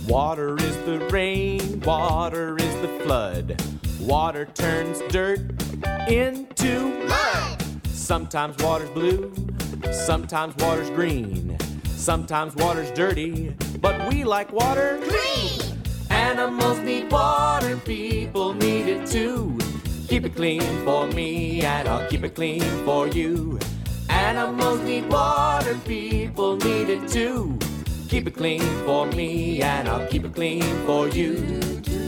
Water is the rain, water is the flood. Water turns dirt into mud. Sometimes water's blue, sometimes water's green, sometimes water's dirty, but we like water green. Animals need water, people need it too. Keep it clean for me and I'll keep it clean for you. Animals need water, people need it too. Keep it clean for me and I'll keep it clean for you.